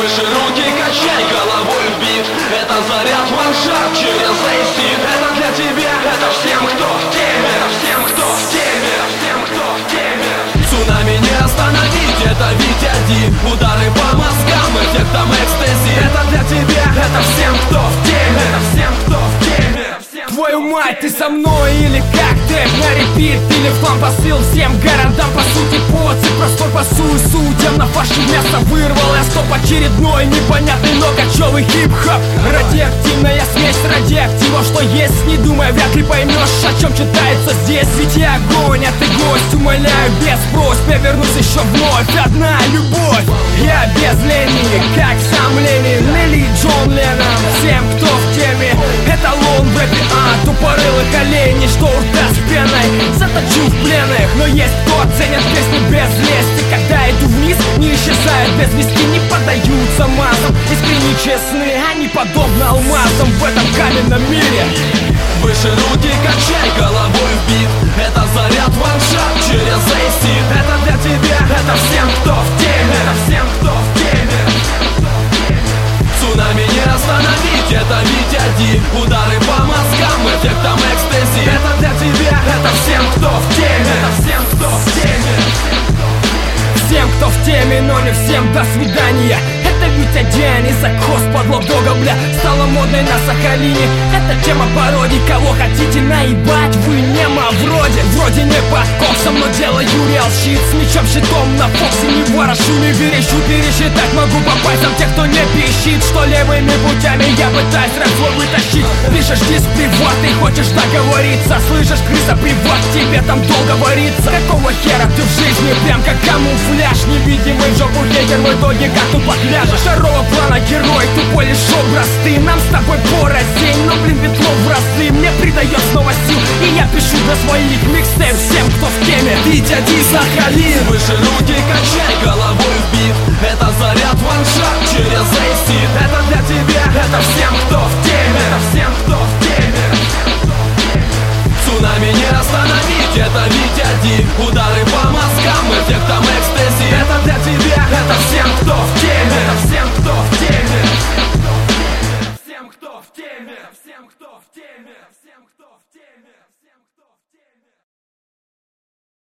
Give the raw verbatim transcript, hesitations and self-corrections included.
Выше руки качай, головой в бит. Это заряд ваншот через эйсид. Это для тебя, это всем, кто в теме. Это всем, кто в теме, всем, кто в теме. Цунами не остановить, это Витя Ди. Удары по мозгам, эффектом экстази. Это для тебя, это всем, кто в теме. Это всем, кто в теме. Твою мать, ты со мной или как ты? На репит или в план посыл всем городам. По сути, поцик, простор пасую судьям. На фарше мясо вырвал я стоп очередной непонятный, но кочевый хип-хоп. Радиоактивная смесь радиоактива, что есть, не думая, вряд ли поймешь, о чем читается здесь. Ведь я огонь, а ты гость, умоляю, без просьб. Я вернусь еще вновь, одна любовь. Я без лени, как сам Ленин или Джон Леннон. Всем, кто в теме, эталон в рэпе, а тупорылых оленей, что у рта с пеной заточу в пленных. Но есть кто ценят песни без лести. Когда иду вниз, не исчезают без вести, не поддаются массам. Искренне честны, они подобны алмазам в этом каменном мире. Выше руки качай, головой в бит. Это заряд ваншот через эйсид. Это для тебя, это всем, кто в теме. Это всем, кто в теме. Цунами не остановить, это Витя Ди. Удары по мозгам, эффектом экстази. Это для тебя, это всем, кто в теме. Это всем, кто в теме. Всем, кто в теме, но не всем до свидания. Это Витя Ди, не закос подлог дога, бля. Стала модной на Сахалине. Это тема пародий, кого хотите наебать, вы нема вроде. Вроде не под коксом, но делаю реал щит. С мечом щитом на фоксе не ворошу, не верещу. Пересчитать могу по пальцам тех, кто не пищит. Что левыми путями я пытаюсь рэп свой вытащить. Пишешь диск приват, ты хочешь договориться. Слышишь, крыса приват, тебе там долго варится. Какого хера ты в жизни прям как камуфляж? Невидимый в жопу хейтер, в итоге как тут подляжешь. Второго плана герой, тупой лишь образ ты. Нам с тобой порознь, но блин ветло в разы. Мне придает снова сил, и я пишу для своих микстейп всем, кто в теме. Витя Ди, Сахалин. Выше руки качай, головой в бит. Это заряд ваншот через эйсид. Это для тебя, это всем, кто в теме. Это всем,